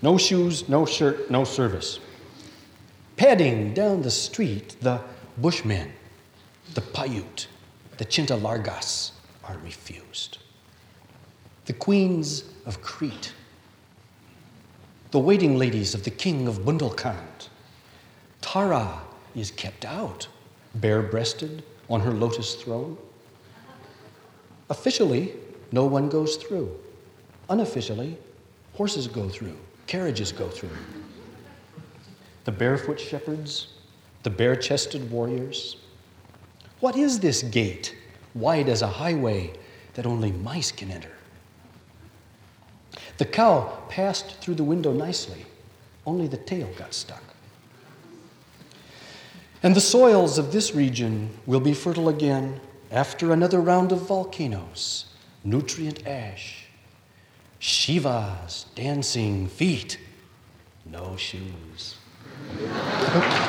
No shoes, no shirt, no service. Padding down the street, the Bushmen, the Paiute, the Chintalargas are refused. The queens of Crete, the waiting ladies of the king of Bundelkhand. Tara is kept out, bare-breasted on her lotus throne. Officially, no one goes through. Unofficially, horses go through, carriages go through. The barefoot shepherds, the bare-chested warriors. What is this gate, wide as a highway that only mice can enter? The cow passed through the window nicely, only the tail got stuck. And the soils of this region will be fertile again after another round of volcanoes, nutrient ash, Shiva's dancing feet, no shoes.